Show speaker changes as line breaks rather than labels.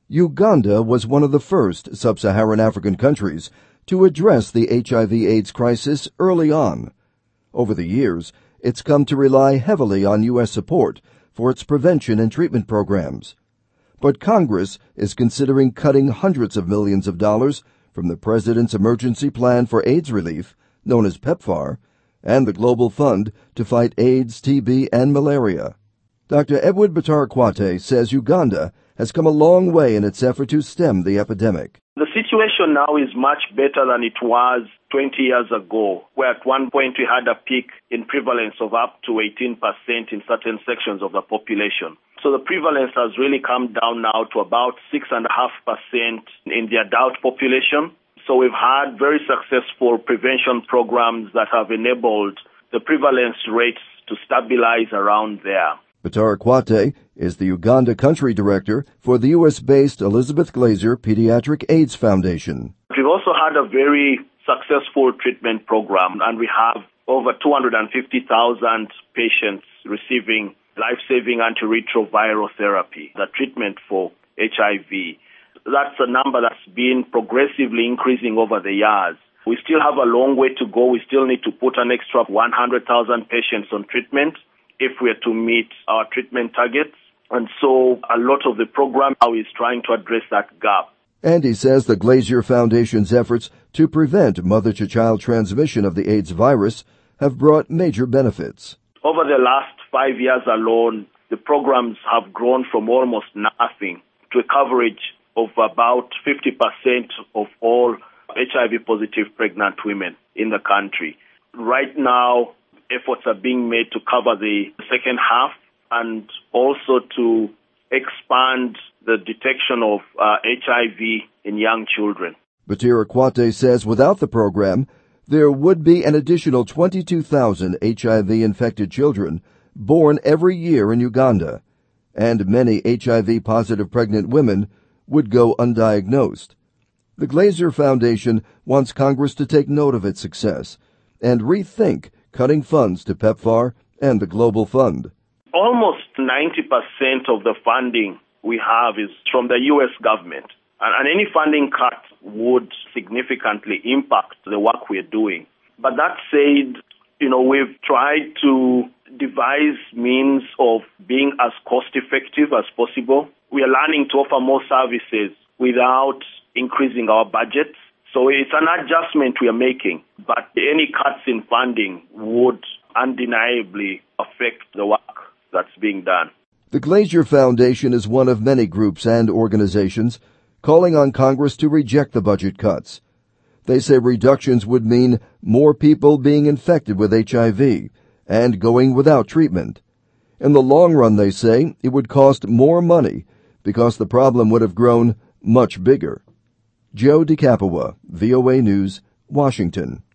Uganda was one of the first sub-Saharan African countries to address the HIV/AIDS crisis early on. Over the years, it's come to rely heavily on U.S. support for its prevention and treatment programs. But Congress is considering cutting hundreds of millions of dollars from the President's Emergency Plan for AIDS Relief, known as PEPFAR, and the Global Fund to fight AIDS, TB, and malaria. Dr. Edward Butarakwate says Uganda has come a long way in its effort to stem the epidemic.
The situation now is much better than it was 20 years ago, where at one point we had a peak in prevalence of up to 18% in certain sections of the population. So the prevalence has really come down now to about 6.5% in the adult population. So we've had very successful prevention programs that have enabled the prevalence rates to stabilize around there.
Butarakwate is the Uganda Country Director for the U.S.-based Elizabeth Glaser Pediatric AIDS Foundation.
We've also had a very successful treatment program, and we have over 250,000 patients receiving life-saving antiretroviral therapy, the treatment for HIV. That's a number that's been progressively increasing over the years. We still have a long way to go. We still need to put an extra 100,000 patients on treatment if we are to meet our treatment targets. And so a lot of the program now is trying to address that gap.
And he says the Glaser Foundation's efforts to prevent mother-to-child transmission of the AIDS virus have brought major benefits.
Over the last 5 years alone, the programs have grown from almost nothing to a coverage of about 50% of all HIV-positive pregnant women in the country. Right now, efforts are being made to cover the second half and also to expand the detection of HIV in young children.
Butarakwate says without the program, there would be an additional 22,000 HIV-infected children born every year in Uganda, and many HIV-positive pregnant women would go undiagnosed. The Glaser Foundation wants Congress to take note of its success and rethink cutting funds to PEPFAR and the Global Fund.
Almost 90% of the funding we have is from the U.S. government. And any funding cut would significantly impact the work we're doing. But that said, we've tried to devise means of being as cost-effective as possible. We are learning to offer more services without increasing our budgets. So it's an adjustment we are making. But any cuts in funding would undeniably affect the work that's being done.
The Glaser Foundation is one of many groups and organizations calling on Congress to reject the budget cuts. They say reductions would mean more people being infected with HIV and going without treatment. In the long run, they say, it would cost more money because the problem would have grown much bigger. Joe DeCapua, VOA News, Washington.